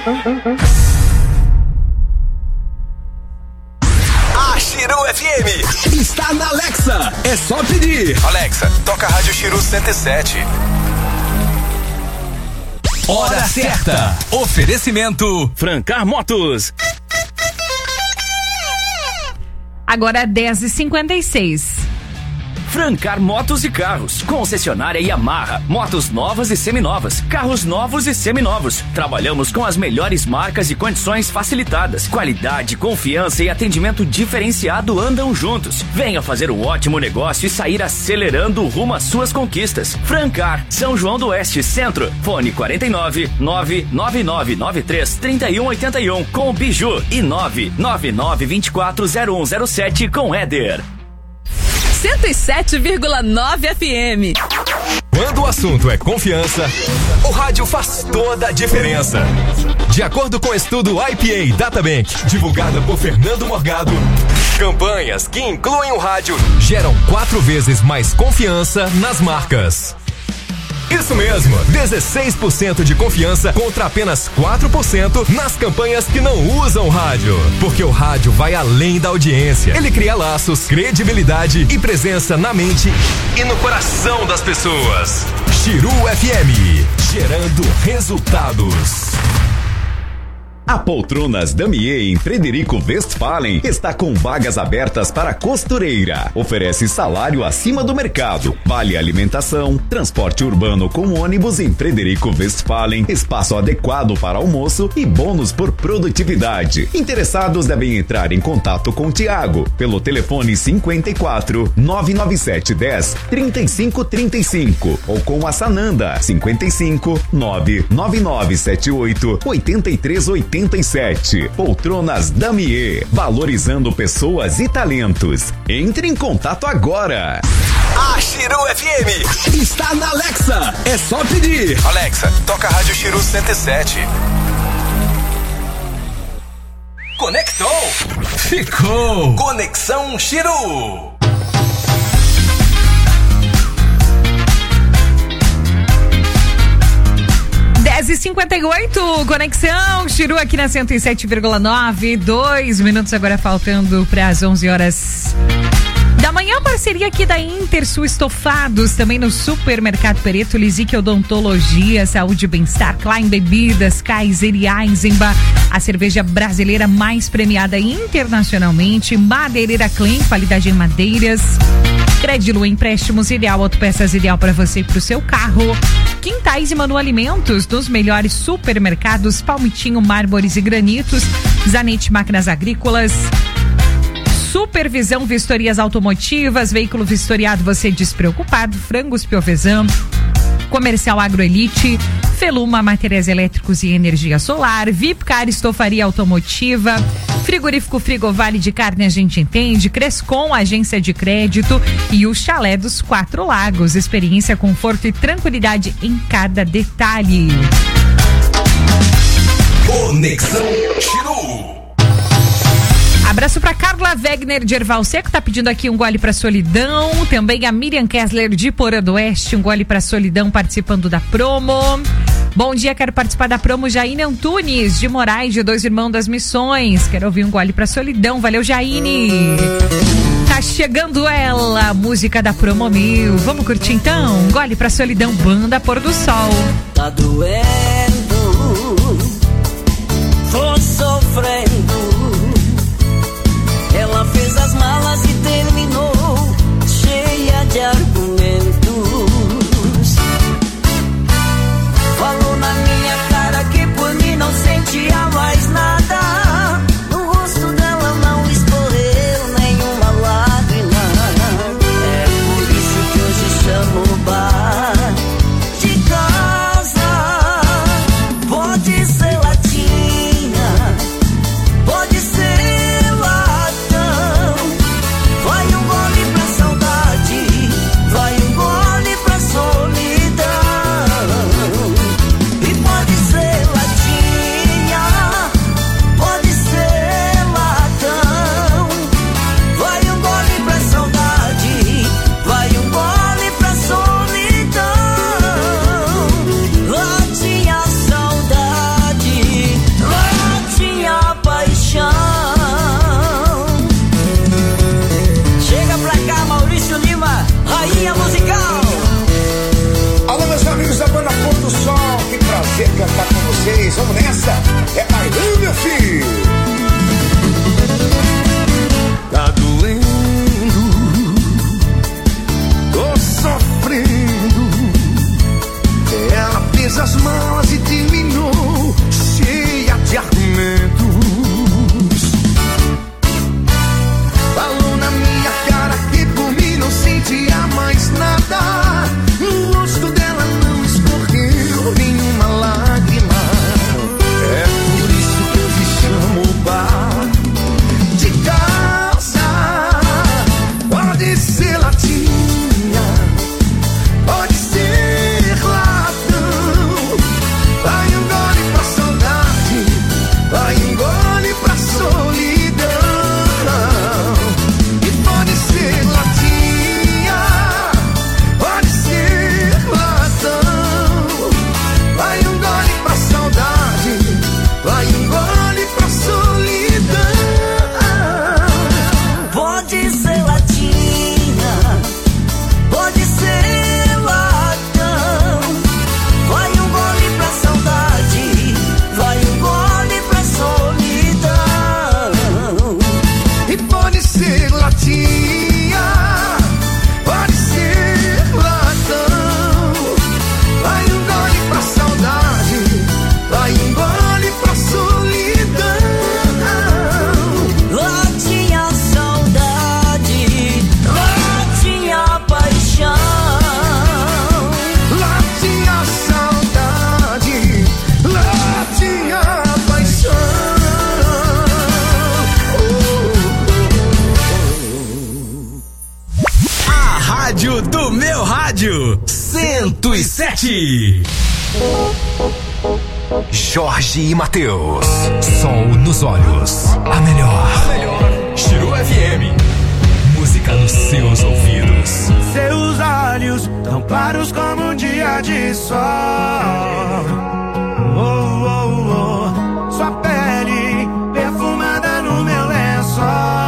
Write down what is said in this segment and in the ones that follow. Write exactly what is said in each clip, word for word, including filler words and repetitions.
A Chiru F M está na Alexa. É só pedir. Alexa, toca a Rádio Chiru cento e sete. Hora certa. Oferecimento Francar Motos. Agora dez e cinquenta e seis. Francar Motos e Carros, concessionária Yamaha, motos novas e seminovas, carros novos e seminovos. Trabalhamos com as melhores marcas e condições facilitadas. Qualidade, confiança e atendimento diferenciado andam juntos. Venha fazer um ótimo negócio e sair acelerando rumo às suas conquistas. Francar, São João do Oeste, Centro. Fone quarenta e nove, nove nove nove nove três, três um oito um com Biju e nove nove nove dois quatro zero um zero sete com Éder. cento e sete vírgula nove F M. Quando o assunto é confiança, o rádio faz toda a diferença. De acordo com o estudo I P A Databank, divulgado por Fernando Morgado, campanhas que incluem o rádio geram quatro vezes mais confiança nas marcas. Isso mesmo, dezesseis por cento de confiança contra apenas quatro por cento nas campanhas que não usam rádio. Porque o rádio vai além da audiência. Ele cria laços, credibilidade e presença na mente e no coração das pessoas. Chiru F M, gerando resultados. A Poltronas Damier em Frederico Westphalen está com vagas abertas para costureira. Oferece salário acima do mercado, vale alimentação, transporte urbano com ônibus em Frederico Westphalen, espaço adequado para almoço e bônus por produtividade. Interessados devem entrar em contato com o Tiago pelo telefone cinquenta e quatro, nove nove sete um zero, três cinco três cinco ou com a Sananda cinquenta e cinco, nove nove nove sete oito, oito três oito sete. Poltronas Damier, valorizando pessoas e talentos. Entre em contato agora. A Chiru F M está na Alexa. É só pedir. Alexa, toca a Rádio Chiru cento e sete. Conectou? Ficou. Conexão Chiru. dez e cinquenta e oito, Conexão Chiru aqui na cento e sete vírgula nove, dois minutos agora faltando para as onze horas da manhã. Parceria aqui da Intersul Estofados, também no Supermercado Pereto, Lisique Odontologia, Saúde e Bem-Estar, Klein Bebidas, Kaiser e Eisenbach, a cerveja brasileira mais premiada internacionalmente, Madeireira Clean, qualidade em madeiras, Credilu Empréstimos, Ideal Autopeças, ideal para você e para o seu carro, Quintais e Manu Alimentos, dos melhores supermercados, Palmitinho, Mármores e Granitos, Zanetti Máquinas Agrícolas, Supervisão Vistorias Automotivas, veículo vistoriado você despreocupado, Frangos Piovesan, Comercial Agroelite, Feluma Materiais Elétricos e Energia Solar, Vipcar Estofaria Automotiva, Frigorífico Frigovale de Carne a gente entende, Crescom Agência de Crédito e o Chalé dos Quatro Lagos, experiência, conforto e tranquilidade em cada detalhe. Conexão Chiru. Abraço pra Carla Wegner de Erval Seco, tá pedindo aqui um gole pra solidão. Também a Miriam Kessler de Porã do Oeste, um gole pra solidão, participando da promo. Bom dia, quero participar da promo. Jaine Antunes de Moraes, de Dois Irmãos das Missões. Quero ouvir um gole pra solidão. Valeu, Jaine. Tá chegando ela, música da promo mil. Vamos curtir então? Um gole pra solidão, banda Pôr do Sol. Tá doendo, tô sofrendo. Ela fez as malas e terminou cheia de argumentos. Falou na minha cara que por mim não sentia mais nada. No rosto dela não escorreu nenhuma lágrima. É por isso que hoje chamo o bar de casa. prazer cantar com vocês. Vamos nessa, é bailão, meu filho. Tá doendo, tô sofrendo. Ela fez as malas e terminou cheia de argumentos. Falou na minha cara que por mim não sentia mais nada. No rosto dela não escorreu nenhuma lágrima. É por isso que eu te chamo bar de casa. Pode ser latinha, pode ser latão. Vai um gole pra saudade, vai um gole pra solidão. E pode ser latinha, pode ser latão. Vai um gole pra saudade, vai um gole pra solidão. Pode ser latinha, pode ser latão. Vai um gole pra saudade, vai um gole pra solidão. E pode ser latinha, pode ser latão. Vai um gole pra saudade, vai um gole pra solidão. Latinha saudade, latinha paixão. Latinha saudade, latinha paixão. A rádio do meu rádio, cento e sete. Jorge e Mateus, sol nos olhos, a melhor. A melhor. Chiru F M, música nos seus ouvidos. Seus olhos tão claros como um dia de sol. Oh, oh, oh. Sua pele perfumada no meu lençol.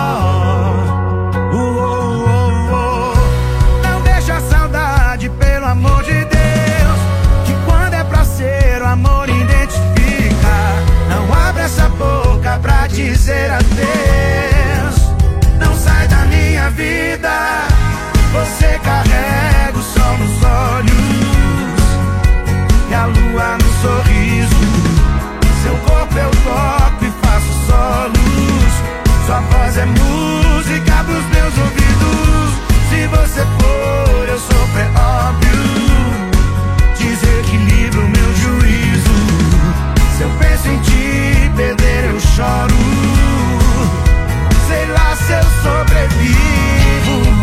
Oh, oh, oh, oh. Não deixa a saudade, pelo amor de Deus, que quando é pra ser o amor identifica. Não abre essa boca pra dizer adeus. Não sai da minha vida. Você carrega o sol nos olhos e a lua no sorriso. Seu corpo eu toco e faço solos. Sua voz é música pros meus ouvidos. Se você for, eu sou pré-óbvio. Desequilibro meu juízo. Se eu penso em te perder, eu choro. Sei lá se eu sobrevivo.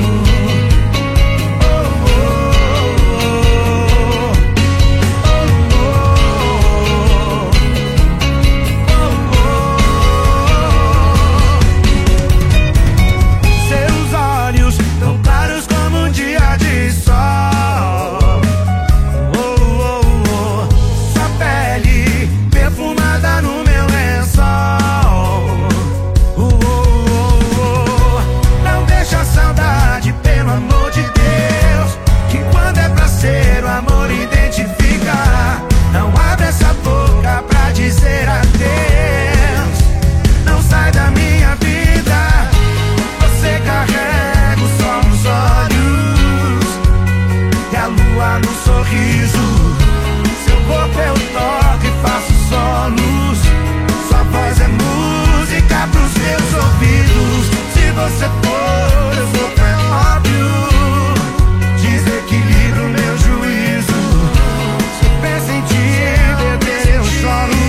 Dizer adeus, não sai da minha vida. Você carrega o sol nos olhos e a lua no sorriso. Seu corpo eu toco e faço solos. Sua voz é música pros meus ouvidos. Se você for, eu sou pré-óbvio. Desequilibro meu juízo. Se eu penso em te beber, eu choro.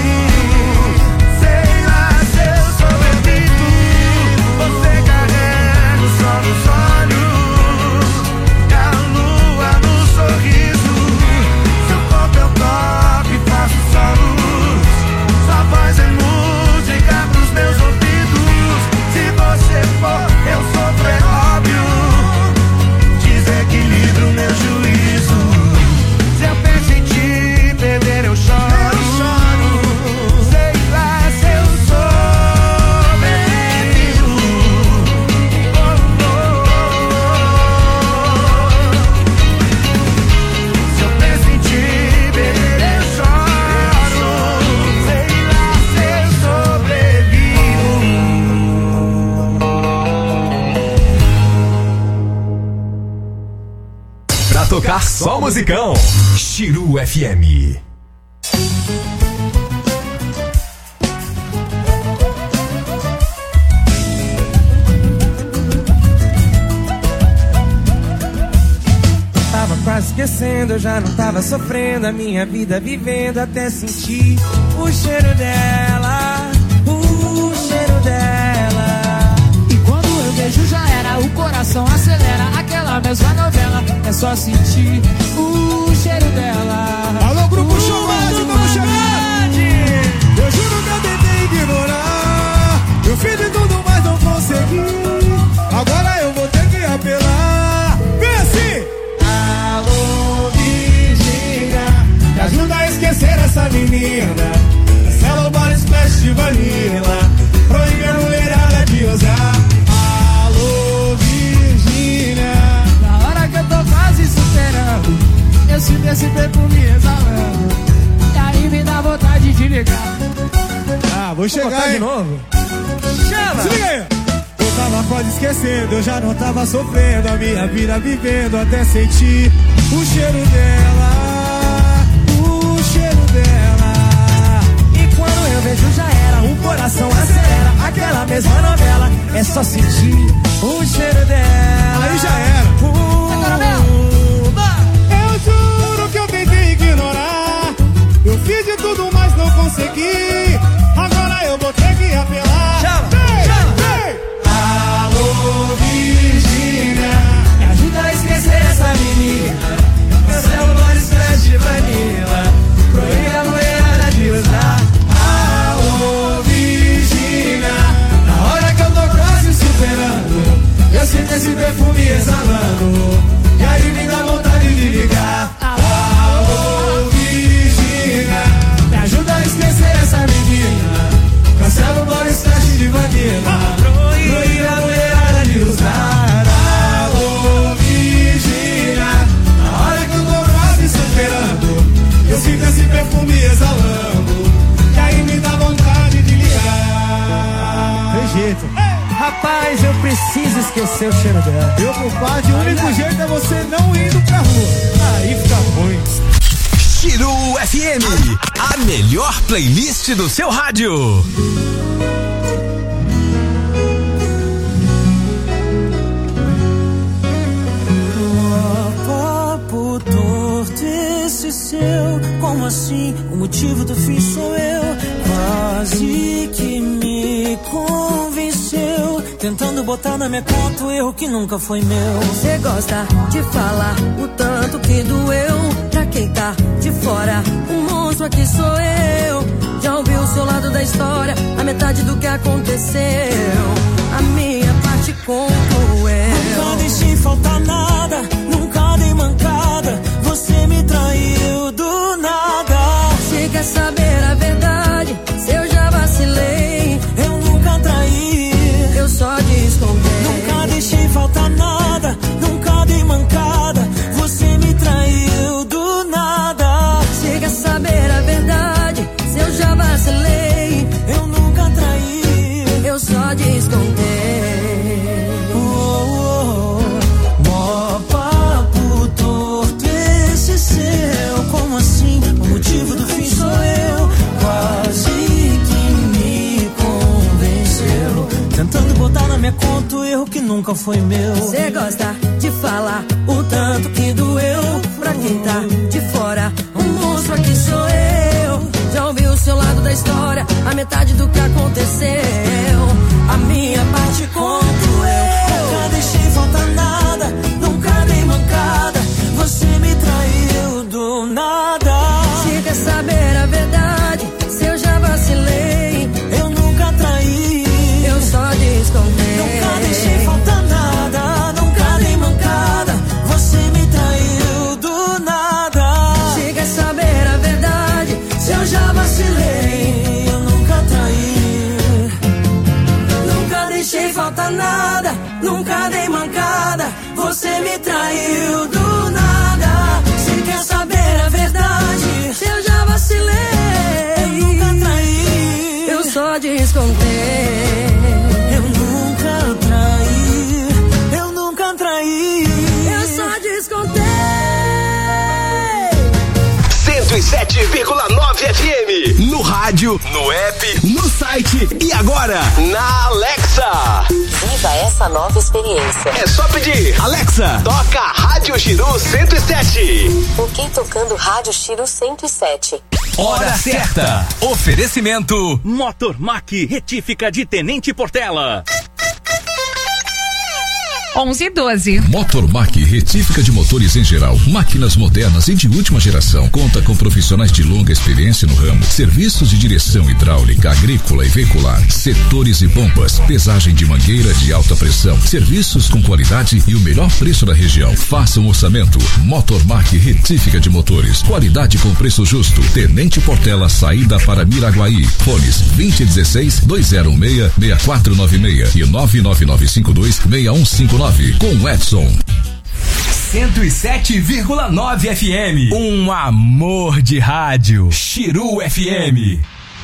Eu sou tocar só musicão. Chiru F M. Tava quase esquecendo, eu já não tava sofrendo a minha vida vivendo até sentir o cheiro dela, o cheiro dela. E quando eu vejo já era, o coração acelera, aquela mesma novela, é só sentir o cheiro dela. Alô, Grupo Show Rádio, vamos chegar! Eu juro que eu tentei ignorar, eu fiz de tudo, mas não consegui. Agora eu vou ter que apelar. Vem assim! Alô, Virgínia, me ajuda a esquecer essa menina. Essa bora splash de vanilla, proíbe a mulherada de usar. Alô, Virgínia, na hora que eu tô quase superando, eu sinto esse perfume exalando, e aí me dá vontade de ligar. Ah, vou chegar botar de novo. Chama! Se liga aí! Eu tava quase esquecendo, eu já não tava sofrendo a minha vida vivendo até sentir o cheiro dela, o cheiro dela. E quando eu vejo já era, o coração acelera, aquela mesma novela, é só sentir o cheiro dela. Aí já era. Uh, eu juro que eu tentei ignorar, eu fiz de tudo, mas não consegui. Agora eu vou ter que apelar. Chama, vem, chama, vem. Alô, Virgínia, me ajuda a esquecer essa menina. Cancela o Boris Flash de vanilla, proíbe a mulherada de usar. Alô, Virgínia, na hora que eu tô quase superando, eu sinto esse perfume exalando, e aí me dá vontade de ligar. Alô, Virgínia, me ajuda a esquecer essa menina. Cancela o Boris Flash de vanilla, proíbe a mulherada de usar. Alô, Virgínia, na hora que eu tô quase superando, eu sinto esse perfume exalando, e aí me dá vontade de ligar. Tem jeito. Rapaz, eu preciso esquecer o cheiro dela. Eu, compadre, o único jeito é você não indo pra rua. Aí fica ruim. Chiru F M, a melhor playlist do seu rádio. Papo torto esse seu, como assim? O motivo do fim sou eu. Quase que me convenceu, tentando botar na minha conta o erro que nunca foi meu. Você gosta de falar o tanto que doeu. Pra quem tá de fora, o monstro aqui sou eu. Já ouviu o seu lado da história, a metade do que aconteceu. A minha parte conto eu. Nunca deixei faltar nada, nunca dei mancada. Você me traiu do nada. Você quer saber a verdade? Se eu já vacilei, eu nunca traí, eu só descontei. Nunca deixei faltar nada, nunca dei mancada. Você me traiu do nada. Você quer saber a verdade? Se eu já vacilei, eu nunca traí, eu só descontei. Oh, oh, oh. Mó papo torto esse seu, como assim? O motivo do fim sou eu. Quase que me convenceu, tentando botar na minha conta o erro que nunca foi meu. Você gosta de falar o tanto que doeu. Pra quem tá de fora, o monstro aqui sou eu. Já ouviu o seu lado da história, a metade do que aconteceu. A minha parte conto eu. Nunca deixei faltar nada, nunca dei mancada. Você me traiu do nada. Se quer saber a verdade, se eu já vacilei, eu nunca traí, eu só descontei. Nunca deixei faltar nada, nunca dei mancada. Você me traiu do nada. Se quer saber a verdade, se eu já vacilei, eu nunca traí, nunca deixei faltar cento e sete vírgula nove F M. No rádio, no app, no site e agora na Alexa. Viva essa nova experiência. É só pedir, Alexa, toca Rádio Chiru cento e sete. Ok, tocando Rádio Chiru cento e sete. Hora certa. Oferecimento Motormac, retífica de Tenente Portela. onze e doze. Motormac, retífica de motores em geral, máquinas modernas e de última geração. Conta com profissionais de longa experiência no ramo. Serviços de direção hidráulica, agrícola e veicular, setores e pompas, pesagem de mangueira de alta pressão, serviços com qualidade e o melhor preço da região. Faça um orçamento. Motormac, retífica de motores, qualidade com preço justo. Tenente Portela, saída para Miraguaí. Fones vinte e dezesseis, dois zero um seis, seis quatro nove seis e nove nove nove cinco dois, seis um cinco nove. Com Edson. cento e sete vírgula nove F M. Um amor de rádio. Chiru F M.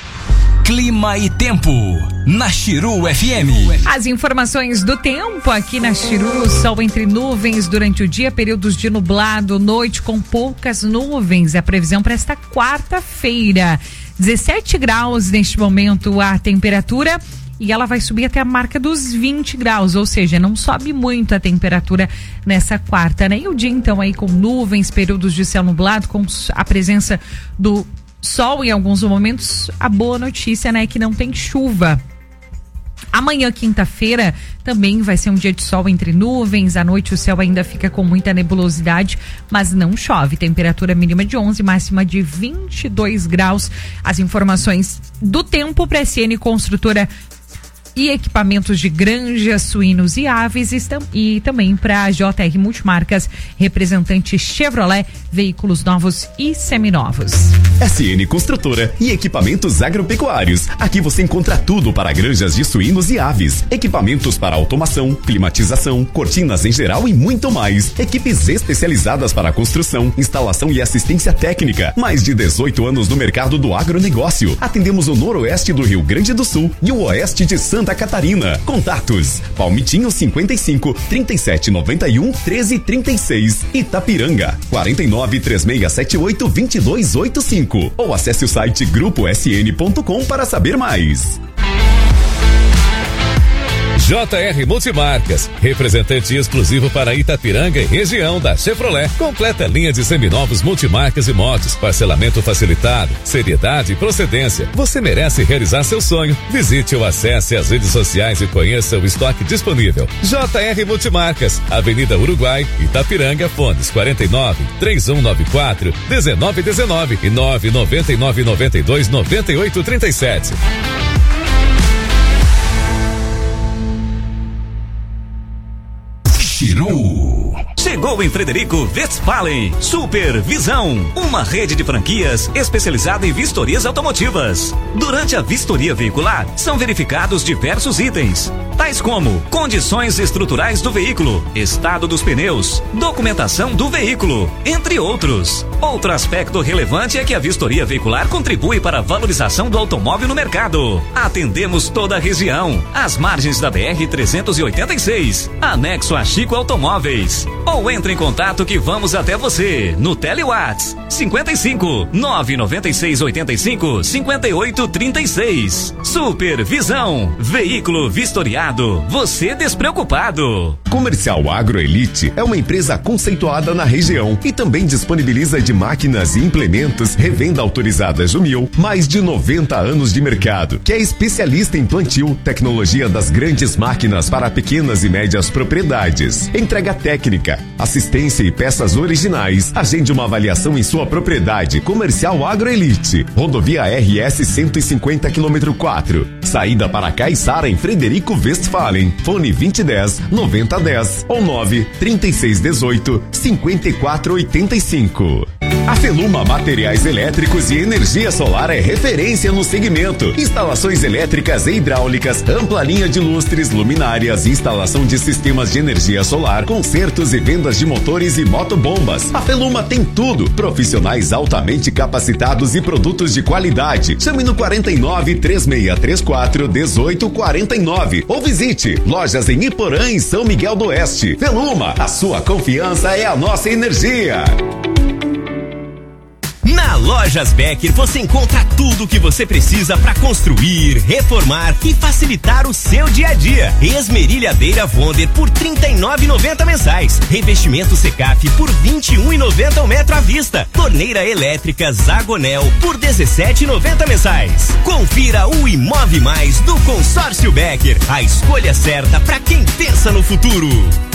Clima e tempo na Chiru F M. As informações do tempo aqui na Chiru: sol entre nuvens durante o dia, períodos de nublado, noite com poucas nuvens. A previsão para esta quarta-feira, dezessete graus neste momento a temperatura. E ela vai subir até a marca dos vinte graus, ou seja, não sobe muito a temperatura nessa quarta, né? E o dia então aí com nuvens, períodos de céu nublado, com a presença do sol em alguns momentos. A boa notícia, né, é que não tem chuva. Amanhã, quinta-feira, também vai ser um dia de sol entre nuvens. À noite o céu ainda fica com muita nebulosidade, mas não chove. Temperatura mínima de onze, máxima de vinte e dois graus. As informações do tempo para S N Construtora e equipamentos de granjas, suínos e aves, e também para a J R Multimarcas, representante Chevrolet, veículos novos e seminovos. S N Construtora e equipamentos agropecuários. Aqui você encontra tudo para granjas de suínos e aves, equipamentos para automação, climatização, cortinas em geral e muito mais. Equipes especializadas para construção, instalação e assistência técnica. Mais de dezoito anos no mercado do agronegócio. Atendemos o noroeste do Rio Grande do Sul e o oeste de Santa Catarina. Contatos: Palmitinho cinquenta e cinco, trinta e sete noventa e um, treze trinta e seis. Itapiranga quarenta e nove, três seis sete oito, dois dois oito cinco. Ou acesse o site grupo s n ponto com para saber mais. J R Multimarcas, representante exclusivo para Itapiranga e região da Chevrolet. Completa linha de seminovos multimarcas e motos, parcelamento facilitado, seriedade e procedência. Você merece realizar seu sonho. Visite ou acesse as redes sociais e conheça o estoque disponível. J R Multimarcas, Avenida Uruguai, Itapiranga, fones quarenta e nove, três um nove quatro, dezenove dezenove e nove nove nove nove dois nove oito três sete. Chiru. Chegou em Frederico Westphalen Supervisão, uma rede de franquias especializada em vistorias automotivas. Durante a vistoria veicular, são verificados diversos itens, tais como condições estruturais do veículo, estado dos pneus, documentação do veículo, entre outros. Outro aspecto relevante é que a vistoria veicular contribui para a valorização do automóvel no mercado. Atendemos toda a região, às margens da B R trezentos e oitenta e seis, anexo a Chico Automóveis. Ou entre em contato que vamos até você no Telewhats cinquenta e cinco, nove nove seis oitenta e cinco, cinquenta e oito trinta e seis. Supervisão, veículo vistoriado, você despreocupado. Comercial Agro Elite é uma empresa conceituada na região e também disponibiliza de máquinas e implementos, revenda autorizada Jumil, mais de noventa anos de mercado, que é especialista em plantio, tecnologia das grandes máquinas para pequenas e médias propriedades, entrega técnica, assistência e peças originais. Agende uma avaliação em sua propriedade. Comercial Agro Elite, rodovia R S cento e cinquenta, quilômetro quatro, saída para Caiçara, em Frederico Westphalen. Fone vinte dez, noventa dez ou nove, trinta e seis dezoito, cinquenta e quatro oitenta e cinco. A Feluma Materiais Elétricos e Energia Solar é referência no segmento. Instalações elétricas e hidráulicas, ampla linha de lustres, luminárias, instalação de sistemas de energia solar, consertos e vendas de motores e motobombas. A Feluma tem tudo. Profissionais altamente capacitados e produtos de qualidade. Chame no quarenta e nove, três seis três quatro, dezoito quarenta e nove ou visite lojas em Iporã e São Miguel do Oeste. Feluma, a sua confiança é a nossa energia. Na Na Lojas Becker você encontra tudo o que você precisa para construir, reformar e facilitar o seu dia a dia. Esmerilhadeira Wonder por trinta e nove reais e noventa centavos mensais. Revestimento Secaf por vinte e um reais e noventa centavos o metro à vista. Torneira elétrica Zagonel por dezessete reais e noventa centavos mensais. Confira o Imove Mais do Consórcio Becker. A escolha certa para quem pensa no futuro.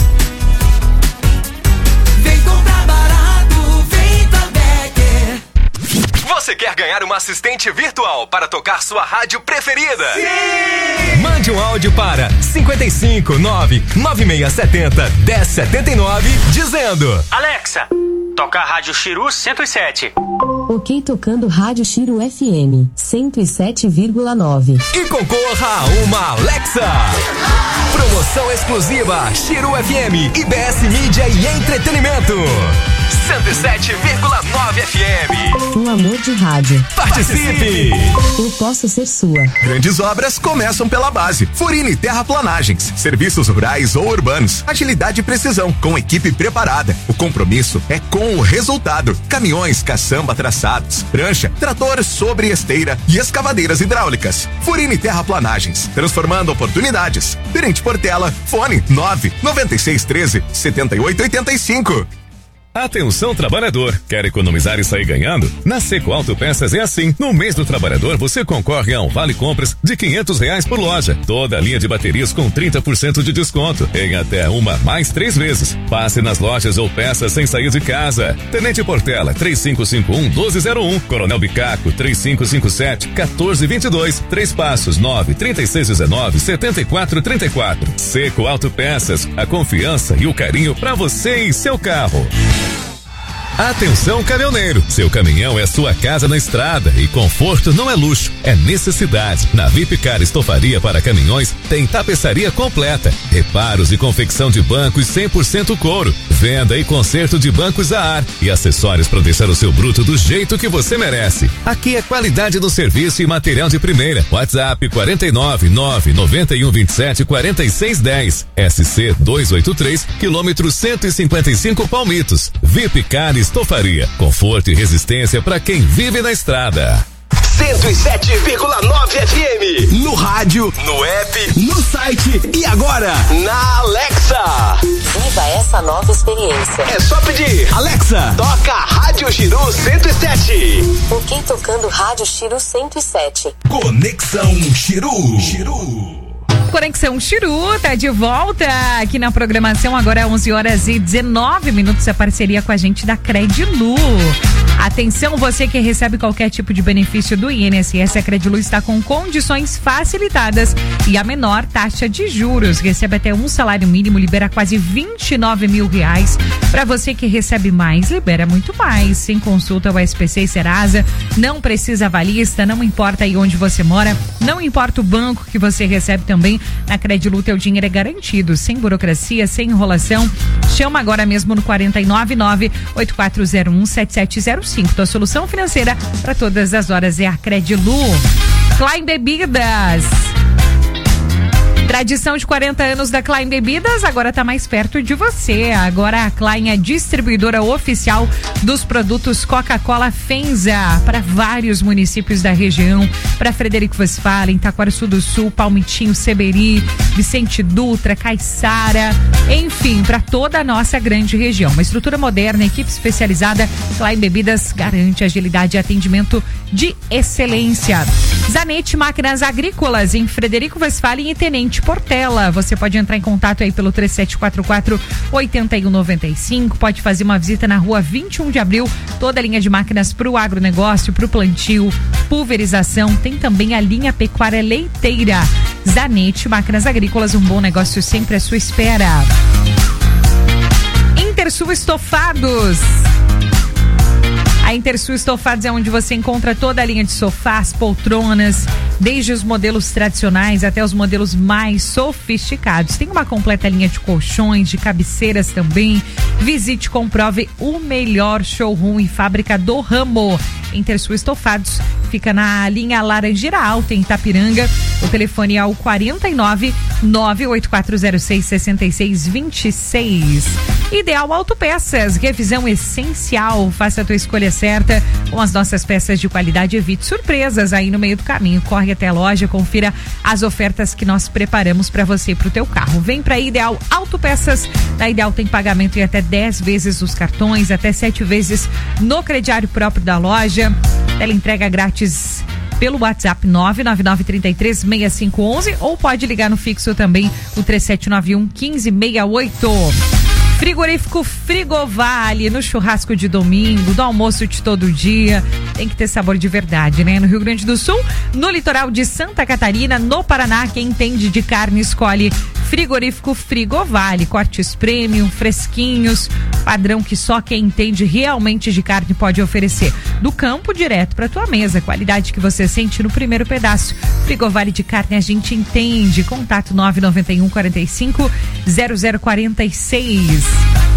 Vem comprar barato, vem pra Becker. Você quer ganhar uma assistente virtual para tocar sua rádio preferida? Sim! Mande um áudio para cinco cinco nove nove seis sete zero um zero sete nove dizendo: Alexa, toca a Rádio Chiru cento e sete. Ok, tocando Rádio Chiru F M cento e sete vírgula nove. E concorra a uma Alexa. Promoção exclusiva Chiru F M, I B S Mídia e Entretenimento. cento e sete vírgula nove F M. Um amor de rádio. Participe! Eu posso ser sua. Grandes obras começam pela base. Furine Terraplanagens. Serviços rurais ou urbanos. Agilidade e precisão, com equipe preparada. O compromisso é com o resultado. Caminhões, caçamba traçados, prancha, trator sobre esteira e escavadeiras hidráulicas. Furine Terraplanagens. Transformando oportunidades. Tenente Portela, fone nove nove seis um três sete oito oito cinco. Atenção trabalhador, quer economizar e sair ganhando? Na Seco Autopeças é assim, no mês do trabalhador você concorre a um vale compras de quinhentos reais por loja, toda a linha de baterias com trinta por cento de desconto, em até uma mais três vezes. Passe nas lojas ou peças sem sair de casa. Tenente Portela, três cinco cinco um, um dois zero um, Coronel Bicaco, três cinco cinco sete, um quatro dois dois, Três Passos, nove trinta e seis dezenove, setenta e quatro trinta e quatro. Seco Autopeças, a confiança e o carinho para você e seu carro. Atenção caminhoneiro, seu caminhão é sua casa na estrada e conforto não é luxo, é necessidade. Na Vipcar Estofaria para Caminhões tem tapeçaria completa, reparos e confecção de bancos cem por cento couro, venda e conserto de bancos a ar e acessórios para deixar o seu bruto do jeito que você merece. Aqui é qualidade do serviço e material de primeira. WhatsApp quatro nove nove nove um dois sete quatro seis um zero, S C duzentos e oitenta e três, quilômetro cento e cinquenta e cinco Palmitos. Vipcar Estofaria, conforto e resistência para quem vive na estrada. cento e sete vírgula nove F M. No rádio, no app, no site e agora na Alexa. Viva essa nova experiência. É só pedir: Alexa, toca Rádio Chiru cento e sete. Ok, tocando Rádio Chiru cento e sete. Conexão Chiru. Chiru. Conexão Chiru tá de volta aqui na programação, agora onze horas e dezenove minutos, a parceria com a gente da Credilu. Atenção, você que recebe qualquer tipo de benefício do I N S S, a Credilu está com condições facilitadas e a menor taxa de juros. Recebe até um salário mínimo, libera quase vinte e nove mil reais. Para você que recebe mais, libera muito mais. Sem consulta, o S P C e Serasa, não precisa avalista, não importa aí onde você mora, não importa o banco que você recebe também. Na Credilu, teu dinheiro é garantido, sem burocracia, sem enrolação. Chama agora mesmo no quatro nove nove, oito quatro zero um, sete sete zero cinco. Tua solução financeira para todas as horas é a Credilu. Klein Bebidas. Tradição de quarenta anos da Klein Bebidas, agora está mais perto de você. Agora a Klein é distribuidora oficial dos produtos Coca-Cola Fenza para vários municípios da região, para Frederico Westphalen, Taquaraçu do Sul, Palmitinho, Seberi, Vicente Dutra, Caiçara, enfim, para toda a nossa grande região. Uma estrutura moderna, equipe especializada, Klein Bebidas garante agilidade e atendimento de excelência. Zanete Máquinas Agrícolas em Frederico Westphalen e Tenente Portela. Você pode entrar em contato aí pelo três sete quatro quatro, oito um nove cinco, pode fazer uma visita na rua vinte e um de abril, toda a linha de máquinas para o agronegócio, para o plantio, pulverização, tem também a linha pecuária leiteira. Zanete Máquinas Agrícolas, um bom negócio sempre à sua espera. Intersul Estofados. A Intersul Estofados é onde você encontra toda a linha de sofás, poltronas, desde os modelos tradicionais até os modelos mais sofisticados. Tem uma completa linha de colchões, de cabeceiras também. Visite e comprove o melhor showroom e fábrica do ramo. Intersul Estofados fica na linha Laranjeira Alta, em Itapiranga. O telefone é o quatro nove nove, oito quatro zero seis, seis seis dois seis. Ideal Autopeças, revisão essencial. Faça a tua escolha certa com as nossas peças de qualidade. Evite surpresas aí no meio do caminho. Corre até a loja, confira as ofertas que nós preparamos para você e pro teu carro. Vem para Ideal Autopeças. Na Ideal tem pagamento em até dez vezes os cartões, até sete vezes no crediário próprio da loja. Ela entrega grátis pelo WhatsApp nove nove nove, três três, seis cinco um um ou pode ligar no fixo também, o três sete nove um, um cinco seis oito. Frigorífico Frigovale, no churrasco de domingo, do almoço de todo dia, tem que ter sabor de verdade, né? No Rio Grande do Sul, no litoral de Santa Catarina, no Paraná, quem entende de carne escolhe Frigorífico Frigovale, cortes premium, fresquinhos, padrão que só quem entende realmente de carne pode oferecer. Do campo direto para tua mesa, qualidade que você sente no primeiro pedaço. Frigovale de carne a gente entende. Contato nove nove um, quarenta e cinco, zero zero quarenta e seis.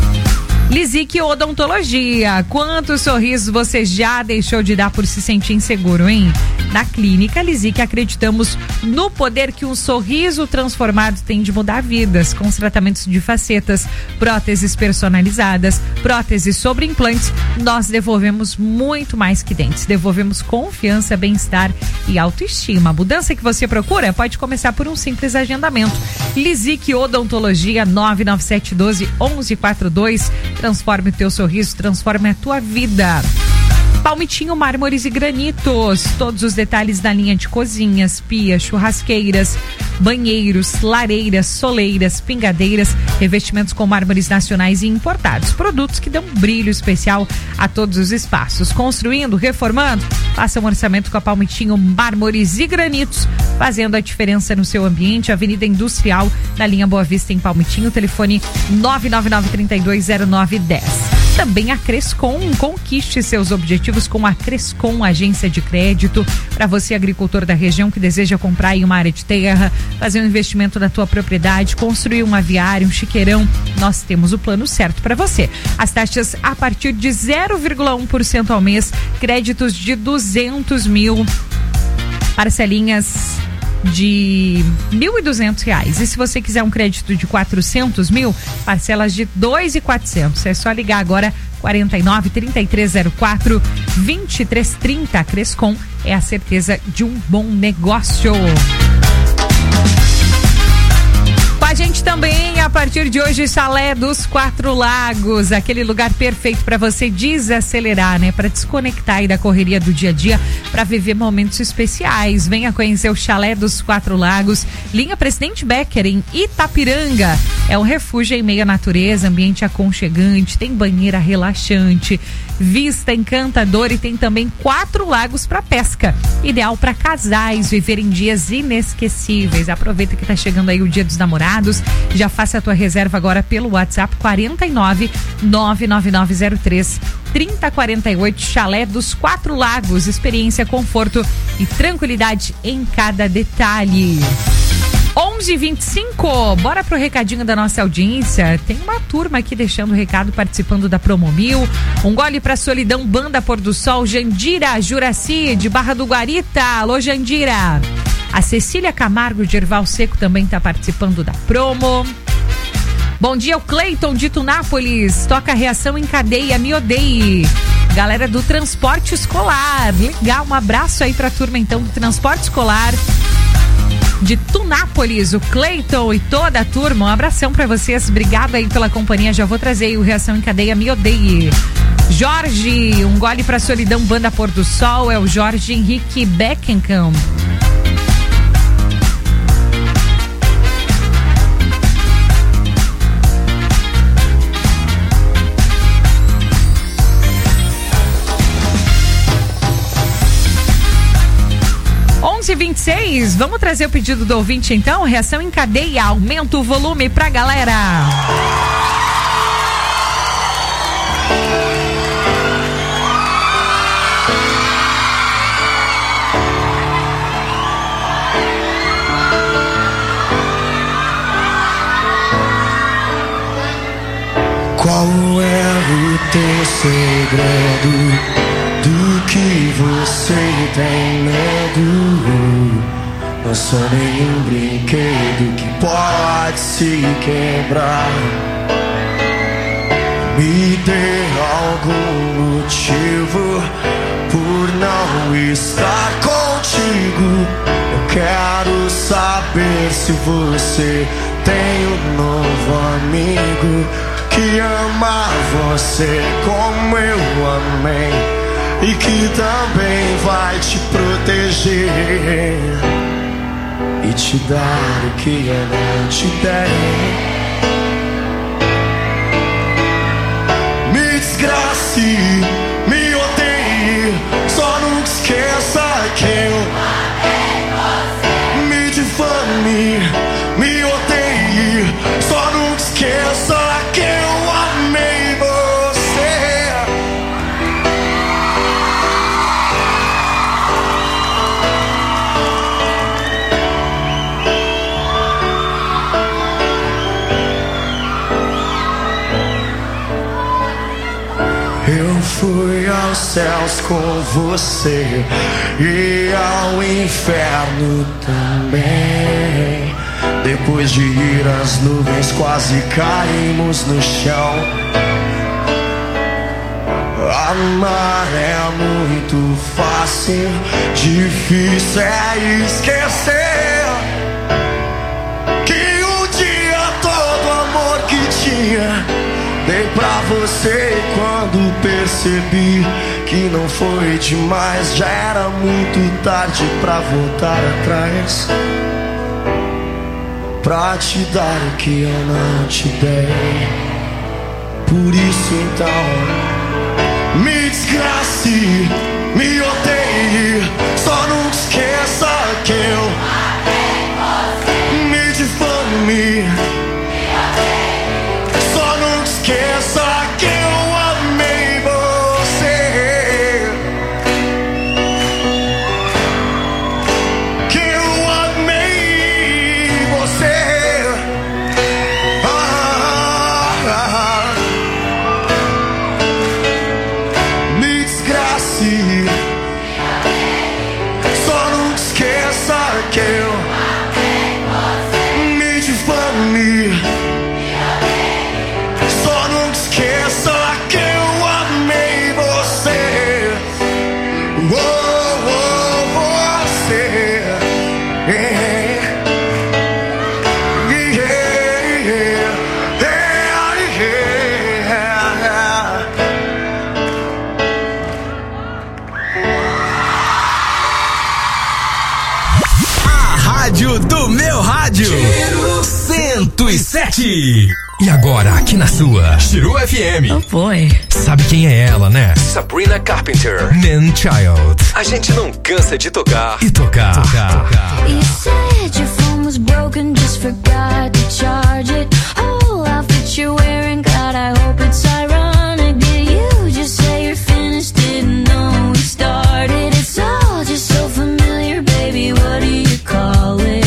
Lisique Odontologia. Quantos sorrisos você já deixou de dar por se sentir inseguro, hein? Na Clínica Lisique acreditamos no poder que um sorriso transformado tem de mudar vidas, com os tratamentos de facetas, próteses personalizadas, próteses sobre implantes. Nós devolvemos muito mais que dentes. Devolvemos confiança, bem-estar e autoestima. A mudança que você procura pode começar por um simples agendamento. Lisique Odontologia, nove nove sete um dois, um um quatro dois. Transforme o teu sorriso, transforme a tua vida. Palmitinho Mármores e Granitos, todos os detalhes da linha de cozinhas, pias, churrasqueiras, banheiros, lareiras, soleiras, pingadeiras, revestimentos com mármores nacionais e importados, produtos que dão brilho especial a todos os espaços. Construindo, reformando, faça um orçamento com a Palmitinho Mármores e Granitos, fazendo a diferença no seu ambiente. Avenida Industrial, na linha Boa Vista em Palmitinho, telefone nove nove nove, três dois zero nove, um zero. Também a Crescom, conquiste seus objetivos com a Crescom, agência de crédito. Para você, agricultor da região que deseja comprar em uma área de terra, fazer um investimento na tua propriedade, construir um aviário, um chiqueirão, nós temos o plano certo para você. As taxas a partir de zero vírgula um por cento ao mês, créditos de duzentos mil, parcelinhas de mil e duzentos reais. E se você quiser um crédito de quatrocentos mil, parcelas de dois mil e quatrocentos. É só ligar agora, quarenta e nove, trinta e três zero quatro, vinte e três trinta. Crescom é a certeza de um bom negócio. Com a gente também, a partir de hoje, Chalé dos Quatro Lagos, aquele lugar perfeito para você desacelerar, né? Para desconectar aí da correria do dia a dia, para viver momentos especiais. Venha conhecer o Chalé dos Quatro Lagos, linha Presidente Becker, em Itapiranga. É um refúgio em meio à natureza, ambiente aconchegante, tem banheira relaxante, vista encantadora e tem também quatro lagos para pesca. Ideal para casais viverem dias inesquecíveis. Aproveita que tá chegando aí o Dia dos Namorados. Já faça a tua reserva agora pelo WhatsApp quarenta e nove, nove nove nove zero três, trinta quarenta e oito. Chalé dos Quatro Lagos. Experiência, conforto e tranquilidade em cada detalhe. onze e vinte e cinco, bora pro recadinho da nossa audiência. Tem uma turma aqui deixando o recado, participando da Promomil. Um gole pra solidão, Banda Pôr do Sol, Jandira Juraci, de Barra do Guarita. Alô, Jandira. A Cecília Camargo de Erval Seco também tá participando da promo. Bom dia, o Cleiton de Tunápolis. Toca Reação em Cadeia, Me Odeie. Galera do transporte escolar. Legal, um abraço aí pra turma então do transporte escolar de Tunápolis, o Cleiton e toda a turma. Um abração pra vocês, obrigado aí pela companhia. Já vou trazer aí o Reação em Cadeia, Me Odeie. Jorge, um gole pra solidão, Banda Pôr do Sol. É o Jorge Henrique Beckenkamp. onze e vinte e seis, vamos trazer o pedido do ouvinte então. Reação em Cadeia, aumenta o volume pra galera. Qual é o teu segredo? Do que você tem medo? Não sou nenhum brinquedo que pode se quebrar. Me dê algum motivo por não estar contigo. Eu quero saber se você tem um novo amigo que ama você como eu amei e que também vai te proteger e te dar o que eu não te dei. Me desgrace, me odeie, só nunca esqueça que eu amei você. Me difame, me odeie, só nunca esqueça que eu amei você. Eu fui aos céus com você e ao inferno também. Depois de ir às nuvens quase caímos no chão. Amar é muito fácil, difícil é esquecer que o dia todo amor que tinha dei pra você. E quando percebi que não foi demais, já era muito tarde pra voltar atrás, pra te dar o que eu não te dei. Por isso então, me desgrace, me odeie, só não esqueça que eu amei você. Me difame, só não esqueça que eu amei você. Que eu amei você. Ah, ah, ah. Me desgrace, só não esqueça que eu amei você. Me difame, só não esqueça que eu amei você. Oh, oh, você. Yeah. Yeah, yeah. Yeah, yeah. A rádio do meu rádio. cento e sete. E agora, aqui na sua Chiru F M. Oh boy. Sabe quem é ela, né? Sabrina Carpenter. Man Child. A gente não cansa de tocar. E tocar. tocar. tocar. You said your phone was broken, just forgot to charge it. Oh, outfit you're wearing, God, I hope it's ironic. Did you just say you're finished? Didn't know we started. It's all just so familiar, baby. What do you call it?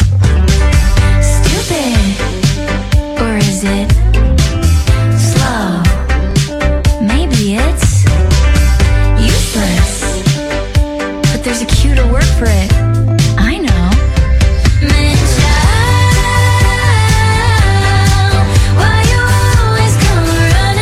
Stupid. Or is it slow? Maybe it's useless. But there's a cue to work for it. I know. Man, child, why you always come running?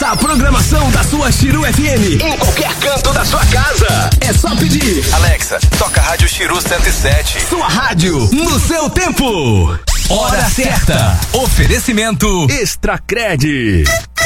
Ouça a programação da sua Chiru F M em qualquer canto da sua casa. É só pedir. Alexa, toca a Rádio Chiru cento e sete. Sua rádio no seu tempo. Hora certa. Oferecimento Extracred.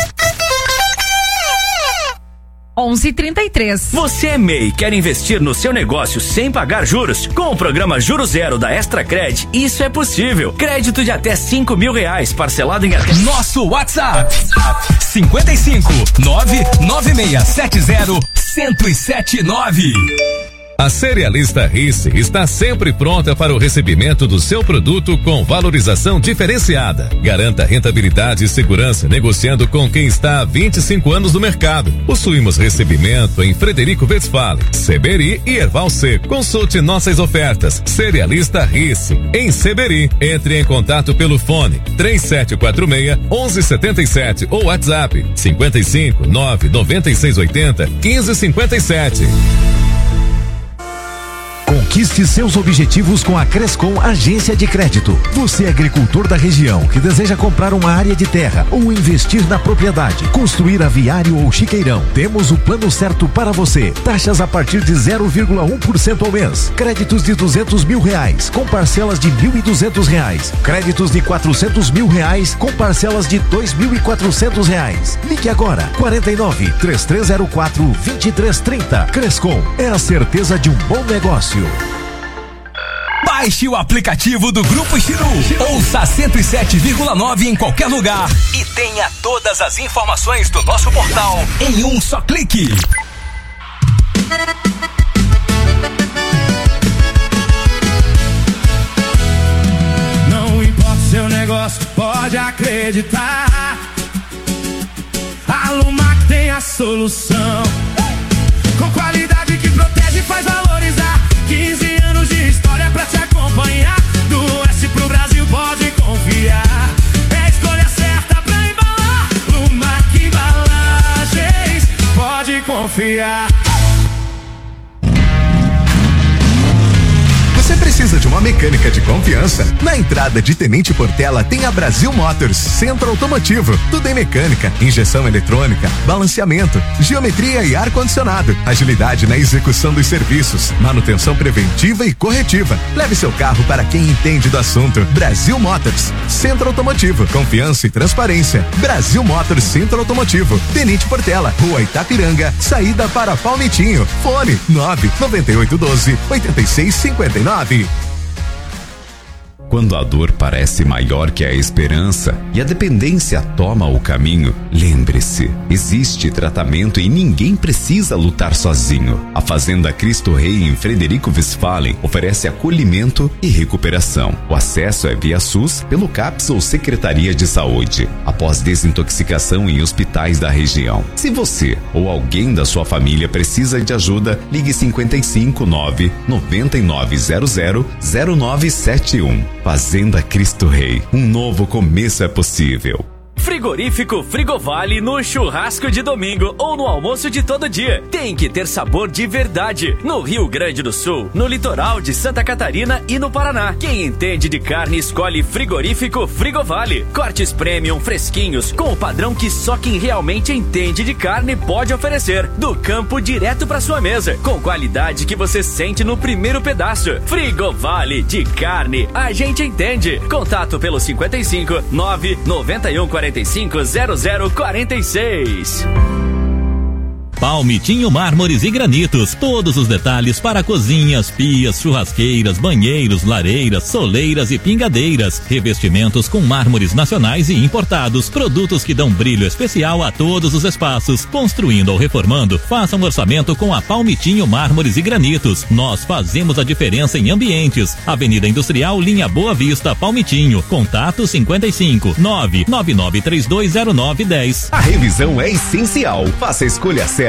onze e trinta e três. Você é M E I, quer investir no seu negócio sem pagar juros? Com o programa Juro Zero da Extracred, isso é possível. Crédito de até cinco mil reais, parcelado em até... Nosso WhatsApp, cinquenta e cinco, nove nove seis sete zero, um zero sete nove. A Cerealista Rice está sempre pronta para o recebimento do seu produto com valorização diferenciada. Garanta rentabilidade e segurança negociando com quem está há vinte e cinco anos no mercado. Possuímos recebimento em Frederico Westphalen, Seberi e Erval Seco. Consulte nossas ofertas. Cerealista Rice, em Seberi. Entre em contato pelo fone três sete quatro seis, um um sete sete ou WhatsApp cinquenta e cinco, nove nove seis oito zero, um cinco cinco sete. Conquiste seus objetivos com a Crescom Agência de Crédito. Você é agricultor da região que deseja comprar uma área de terra ou investir na propriedade, construir aviário ou chiqueirão. Temos o plano certo para você. Taxas a partir de zero vírgula um por cento ao mês. Créditos de duzentos mil reais com parcelas de mil e duzentos reais. Créditos de quatrocentos mil reais com parcelas de dois mil e quatrocentos reais. Ligue agora quarenta e nove, três três zero quatro, vinte e três trinta. Crescom é a certeza de um bom negócio. Baixe o aplicativo do Grupo Chiru. Ouça cento e sete vírgula nove em qualquer lugar e tenha todas as informações do nosso portal em um só clique. Não importa o seu negócio, pode acreditar. A Lumac tem a solução, com qualidade que protege e faz valorizar. quinze anos de história pra te acompanhar. Do oeste pro Brasil pode confiar. É a escolha certa pra embalar. Lumac Embalagens, pode confiar. Você precisa de uma mecânica de confiança? Na entrada de Tenente Portela tem a Brasil Motors, centro automotivo. Tudo em mecânica, injeção eletrônica, balanceamento, geometria e ar-condicionado. Agilidade na execução dos serviços, manutenção preventiva e corretiva. Leve seu carro para quem entende do assunto. Brasil Motors, centro automotivo. Confiança e transparência. Brasil Motors, centro automotivo. Tenente Portela, Rua Itapiranga, saída para Palmitinho. Fone nove nove oito um dois, oito seis cinco nove. Quando a dor parece maior que a esperança e a dependência toma o caminho, lembre-se, existe tratamento e ninguém precisa lutar sozinho. A Fazenda Cristo Rei em Frederico Westphalen oferece acolhimento e recuperação. O acesso é via SUS, pelo CAPS ou Secretaria de Saúde, após desintoxicação em hospitais da região. Se você ou alguém da sua família precisa de ajuda, ligue cinquenta e cinco, nove nove nove zero zero, zero nove sete um. Fazenda Cristo Rei, um novo começo é possível. Frigorífico Frigovale no churrasco de domingo ou no almoço de todo dia. Tem que ter sabor de verdade. No Rio Grande do Sul, no litoral de Santa Catarina e no Paraná. Quem entende de carne escolhe Frigorífico Frigovale. Cortes premium fresquinhos com o padrão que só quem realmente entende de carne pode oferecer. Do campo direto para sua mesa, com qualidade que você sente no primeiro pedaço. Frigovale de carne, a gente entende. Contato pelo cinquenta e cinco, nove nove um, quarenta e cinco, zero zero quarenta e seis. Palmitinho Mármores e Granitos, todos os detalhes para cozinhas, pias, churrasqueiras, banheiros, lareiras, soleiras e pingadeiras, revestimentos com mármores nacionais e importados, produtos que dão brilho especial a todos os espaços. Construindo ou reformando, faça um orçamento com a Palmitinho Mármores e Granitos. Nós fazemos a diferença em ambientes. Avenida Industrial, linha Boa Vista, Palmitinho. Contato cinquenta e cinco, nove nove nove três dois zero nove um zero. A revisão é essencial. Faça a escolha certa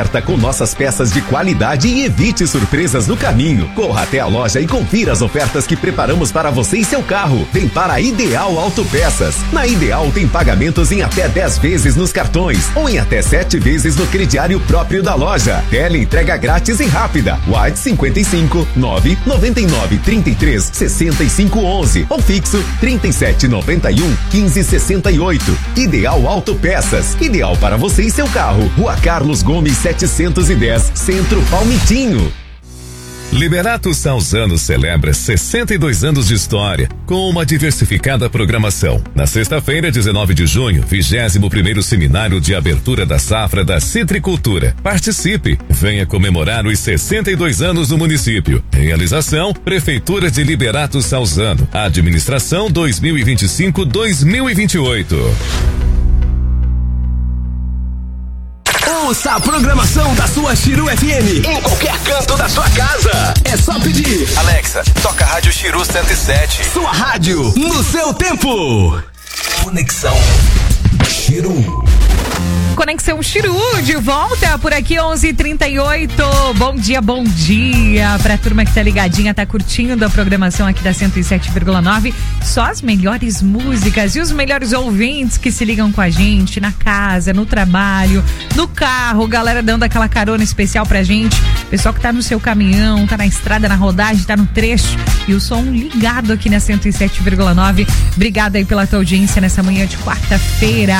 oferta com nossas peças de qualidade e evite surpresas no caminho. Corra até a loja e confira as ofertas que preparamos para você e seu carro. Vem para a Ideal Autopeças. Na Ideal tem pagamentos em até dez vezes nos cartões ou em até sete vezes no crediário próprio da loja. Tele entrega grátis e rápida. WhatsApp cinquenta e cinco, nove noventa e nove, trinta e três, sessenta e cinco, onze ou fixo trinta e sete, noventa e um, quinze, sessenta e oito. Ideal Autopeças. Ideal para você e seu carro. Rua Carlos Gomes setecentos e dez, Centro Palmitinho. Liberato Salzano celebra sessenta e dois anos de história com uma diversificada programação. Na sexta-feira, dezenove de junho, vigésimo primeiro Seminário de Abertura da Safra da Citricultura. Participe, venha comemorar os sessenta e dois anos do município. Realização, Prefeitura de Liberato Salzano. Administração dois mil e vinte e cinco a dois mil e vinte e oito. Ouça a programação da sua Chiru F M em qualquer canto da sua casa. É só pedir. Alexa, toca a Rádio Chiru cento e sete. Sua rádio no seu tempo. Conexão Chiru. Conexão Chiru, de volta por aqui, onze e trinta e oito. Bom dia, bom dia pra turma que tá ligadinha, tá curtindo a programação aqui da cento e sete vírgula nove. Só as melhores músicas e os melhores ouvintes que se ligam com a gente na casa, no trabalho, no carro, galera dando aquela carona especial pra gente. Pessoal que tá no seu caminhão, tá na estrada, na rodagem, tá no trecho e o som ligado aqui na cento e sete vírgula nove. Obrigada aí pela tua audiência nessa manhã de quarta-feira.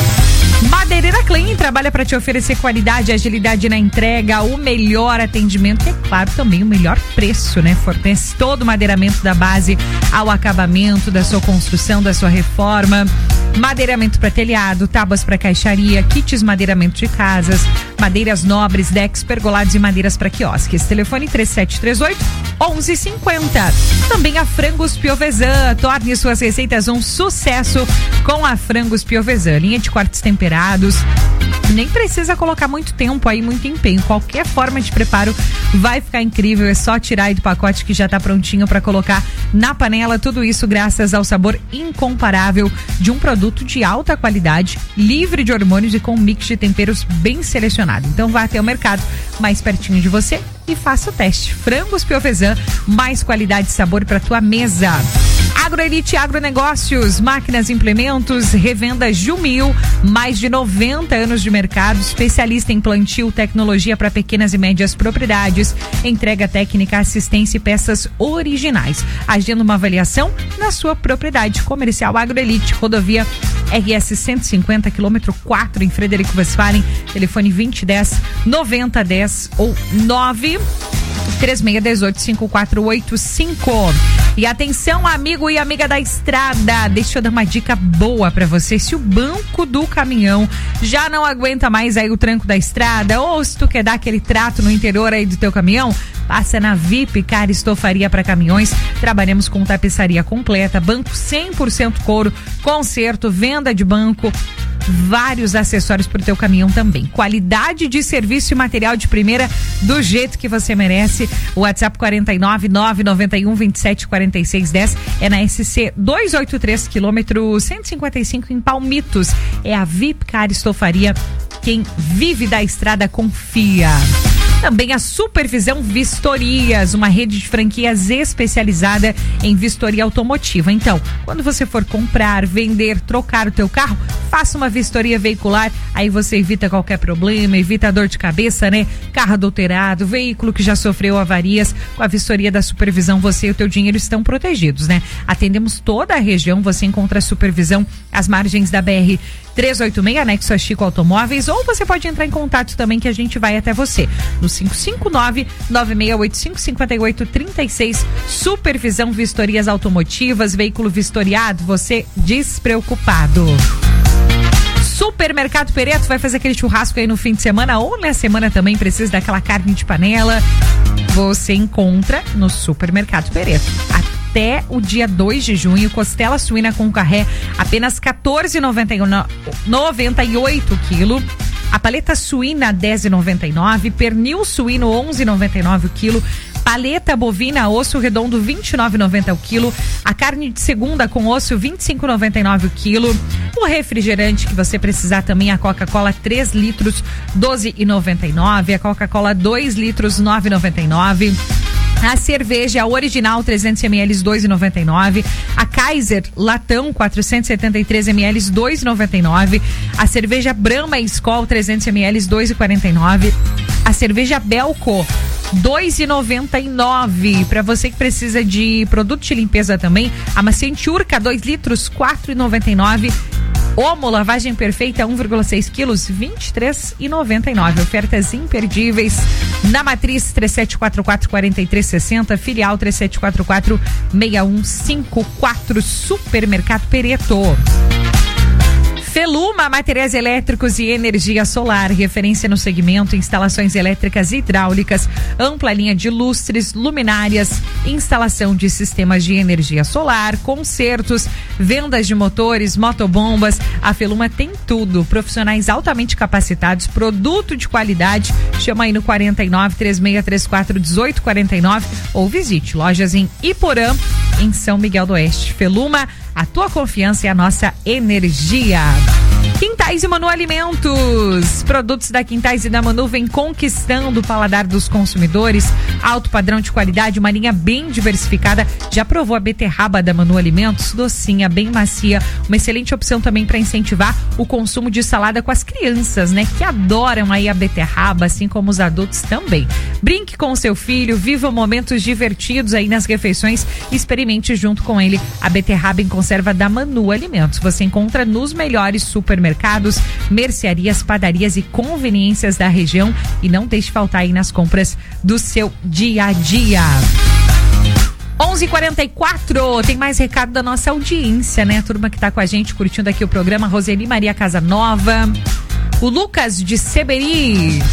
Madeireira Clean trabalha para te oferecer qualidade e agilidade na entrega, o melhor atendimento e, é claro, também o melhor preço, né? Fornece todo o madeiramento da base ao acabamento da sua construção, da sua reforma. Madeiramento para telhado, tábuas para caixaria, kits madeiramento de casas, madeiras nobres, decks, pergolados e madeiras para quiosques. Telefone três sete três oito, onze cinquenta. Também a Frangos Piovesan. Torne suas receitas um sucesso com a Frangos Piovesan. Linha de cortes temperados. Nem precisa colocar muito tempo aí, muito empenho. Qualquer forma de preparo vai ficar incrível. É só tirar aí do pacote que já tá prontinho para colocar na panela. Tudo isso graças ao sabor incomparável de um produto de alta qualidade, livre de hormônios e com um mix de temperos bem selecionado. Então vá até o mercado mais pertinho de você e faça o teste. Frangos Piovesan, mais qualidade e sabor para tua mesa. Agroelite Agronegócios, máquinas e implementos, revenda Jumil, mais de noventa anos de mercado, especialista em plantio, tecnologia para pequenas e médias propriedades, entrega técnica, assistência e peças originais. Agenda uma avaliação na sua propriedade. Comercial Agroelite, rodovia R S cento e cinquenta, quilômetro quatro, em Frederico Westphalen, telefone vinte dez, noventa dez ou nove três seis um oito, cinco quatro oito cinco. E atenção, amigo e amiga da estrada, deixa eu dar uma dica boa pra você. Se o banco do caminhão já não aguenta mais aí o tranco da estrada, ou se tu quer dar aquele trato no interior aí do teu caminhão, passa na V I P Car Estofaria para Caminhões. Trabalhamos com tapeçaria completa, banco cem por cento couro, conserto, venda de banco, vários acessórios para o teu caminhão também. Qualidade de serviço e material de primeira do jeito que você merece. O WhatsApp quarenta e nove, nove nove um, vinte e sete, quarenta e seis, dez é na S C duzentos e oitenta e três, quilômetro cento e cinquenta e cinco, em Palmitos. É a V I P Car Estofaria. Quem vive da estrada confia. Também a Supervisão Vistorias, uma rede de franquias especializada em vistoria automotiva. Então, quando você for comprar, vender, trocar o teu carro, faça uma vistoria veicular, aí você evita qualquer problema, evita dor de cabeça, né? Carro adulterado, veículo que já sofreu avarias. Com a vistoria da Supervisão, você e o teu dinheiro estão protegidos, né? Atendemos toda a região, você encontra a supervisão às margens da B R trezentos e oitenta e seis, anexo a Chico Automóveis, ou você pode entrar em contato também que a gente vai até você no cinco cinco nove, nove seis oito cinco, cinco oito três seis. Supervisão Vistorias Automotivas, veículo vistoriado, você despreocupado. Supermercado Pereto vai fazer aquele churrasco aí no fim de semana ou na semana também, precisa daquela carne de panela. Você encontra no Supermercado Pereto. Até o dia dois de junho, costela suína com carré, apenas quatorze reais e noventa e oito quilo. A paleta suína dez reais e noventa e nove, pernil suíno onze reais e noventa e nove o quilo, Paleta bovina, osso redondo, vinte e nove reais e noventa centavos o quilo. A carne de segunda com osso, vinte e cinco reais e noventa e nove centavos o quilo. O refrigerante que você precisar também, a Coca-Cola três litros, doze reais e noventa e nove centavos. A Coca-Cola dois litros, nove reais e noventa e nove centavos. A cerveja original trezentos mililitros, dois reais e noventa e nove centavos. A Kaiser latão quatrocentos e setenta e três mililitros, dois reais e noventa e nove centavos. A cerveja Brahma Skol trezentos mililitros, dois reais e quarenta e nove centavos. A cerveja Belco dois reais e noventa e nove centavos. Para você que precisa de produto de limpeza também, a Maciante Urca dois litros, quatro reais e noventa e nove centavos. Omo, lavagem perfeita, um vírgula seis quilos, vinte e três reais e noventa e nove centavos. Ofertas imperdíveis na matriz três sete quatro quatro, quatro três seis zero, filial três sete quatro quatro, seis um cinco quatro, Supermercado Pereto. Feluma, materiais elétricos e energia solar, referência no segmento, instalações elétricas e hidráulicas, ampla linha de lustres, luminárias, instalação de sistemas de energia solar, consertos, vendas de motores, motobombas. A Feluma tem tudo, profissionais altamente capacitados, produto de qualidade. Chama aí no quarenta e nove, três seis três quatro, dezoito quarenta e nove ou visite lojas em Iporã, em São Miguel do Oeste. Feluma, a tua confiança é a nossa energia. Quintais e Manu Alimentos. Produtos da Quintais e da Manu vem conquistando o paladar dos consumidores. Alto padrão de qualidade, uma linha bem diversificada. Já provou a beterraba da Manu Alimentos? Docinha, bem macia. Uma excelente opção também para incentivar o consumo de salada com as crianças, né? Que adoram aí a beterraba, assim como os adultos também. Brinque com o seu filho, viva momentos divertidos aí nas refeições. Experimente junto com ele a beterraba em conserva da Manu Alimentos. Você encontra nos melhores supermercados, mercearias, padarias e conveniências da região, e não deixe faltar aí nas compras do seu dia a dia. onze e quarenta e quatro, tem mais recado da nossa audiência, né? A turma que tá com a gente curtindo aqui o programa, Roseli Maria Casanova, o Lucas de Seberi.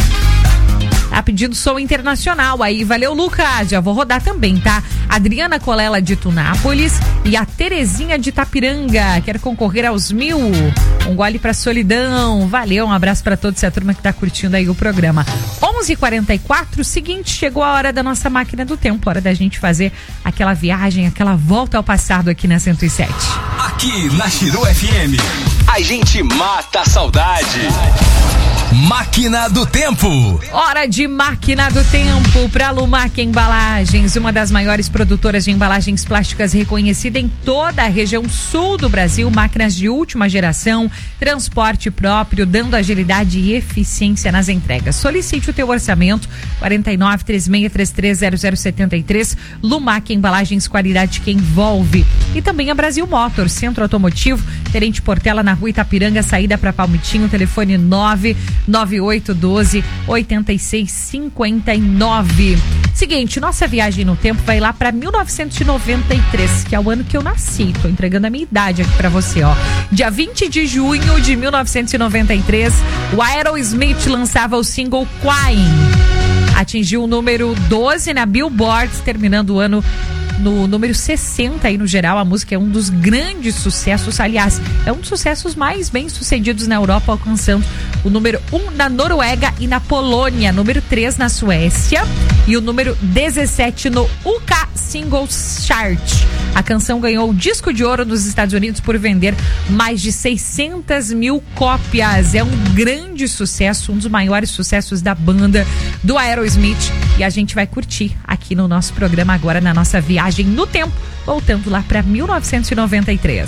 Tá pedindo som internacional aí, valeu Lucas, já vou rodar também, tá? Adriana Colela de Tunápolis e a Terezinha de Itapiranga, quer concorrer aos mil, um gole pra solidão, valeu, um abraço pra todos, essa turma que tá curtindo aí o programa. onze e quarenta e quatro, seguinte, chegou a hora da nossa máquina do tempo, hora da gente fazer aquela viagem, aquela volta ao passado aqui na cento e sete. Aqui na Chiru F M, a gente mata a saudade. Máquina do Tempo. Hora de Máquina do Tempo para Lumac Embalagens, uma das maiores produtoras de embalagens plásticas reconhecida em toda a região sul do Brasil. Máquinas de última geração, transporte próprio, dando agilidade e eficiência nas entregas. Solicite o teu orçamento, quarenta e nove, três seis três três, zero zero sete três. Lumac Embalagens, qualidade que envolve. E também a Brasil Motors, centro automotivo, Tenente Portela, na rua Itapiranga, saída para Palmitinho, telefone nove nove oito um dois, oito seis cinco nove. Seguinte, nossa viagem no tempo vai lá para mil novecentos e noventa e três, que é o ano que eu nasci. Tô entregando a minha idade aqui para você, ó. Dia vinte de junho de mil novecentos e noventa e três, o Aerosmith lançava o single Crying. Atingiu o número doze na Billboard, terminando o ano no número sessenta aí no geral. A música é um dos grandes sucessos, aliás, é um dos sucessos mais bem sucedidos na Europa, alcançando o número um na Noruega e na Polônia, número três na Suécia e o número dezessete no U K Singles Chart. A canção ganhou o disco de ouro nos Estados Unidos por vender mais de seiscentas mil cópias. É um grande sucesso, um dos maiores sucessos da banda do Aerosmith, e a gente vai curtir aqui no nosso programa agora, na nossa viagem no tempo, voltando lá para mil novecentos e noventa e três.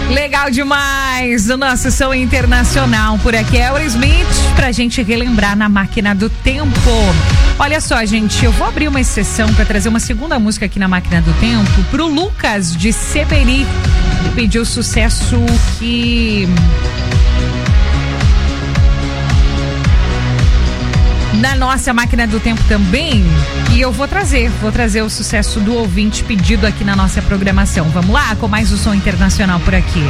Legal demais, o nosso som internacional por aqui, Aerosmith, pra gente relembrar na máquina do tempo. Olha só, gente, eu vou abrir uma exceção pra trazer uma segunda música aqui na máquina do tempo pro Lucas de Seberi. Ele pediu sucesso que... na nossa máquina do tempo também, e eu vou trazer, vou trazer o sucesso do ouvinte pedido aqui na nossa programação. Vamos lá, com mais o som internacional por aqui.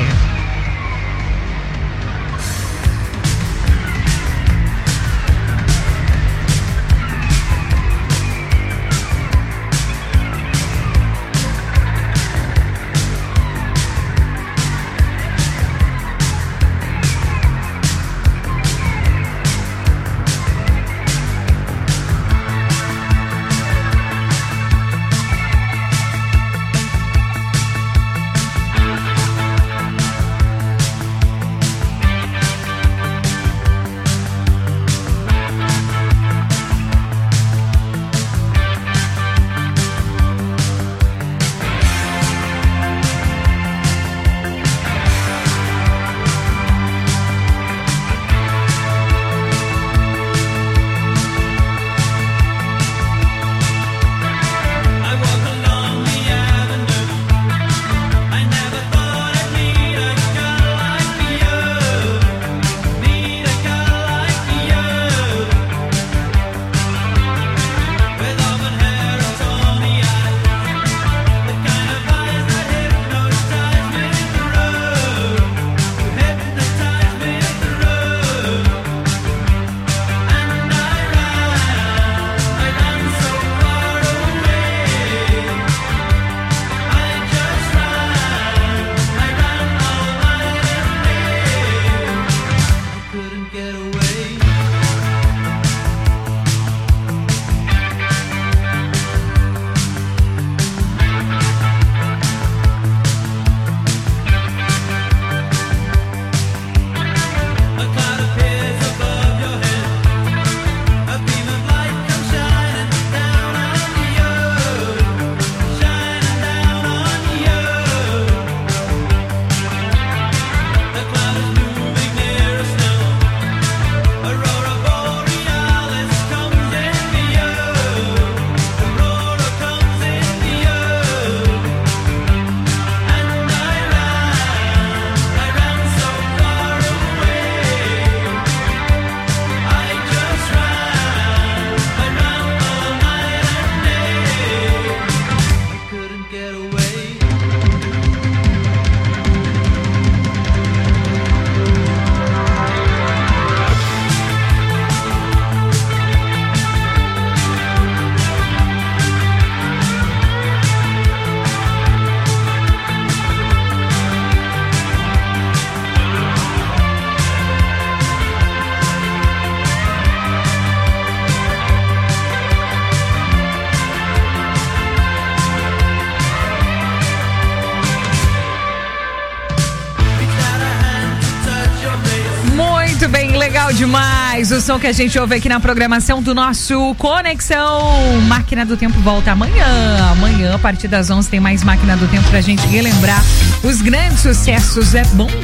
Demais o som que a gente ouve aqui na programação do nosso Conexão Máquina do Tempo volta amanhã. Amanhã, a partir das onze, tem mais Máquina do Tempo pra gente relembrar os grandes sucessos. É bom